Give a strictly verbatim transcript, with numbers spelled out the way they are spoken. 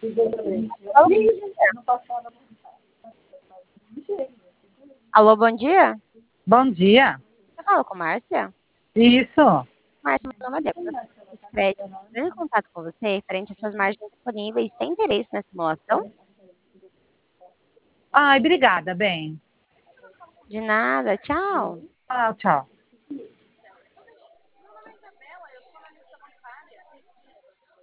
Alô, alô, bom dia. Bom dia. Eu falo com Márcia. Isso. Márcia, meu nome é Débora. Esse crédito, entrando em contato com você, referente às suas margens disponíveis, tem interesse na simulação? Ai, obrigada, bem. De nada, tchau. Ah, tchau.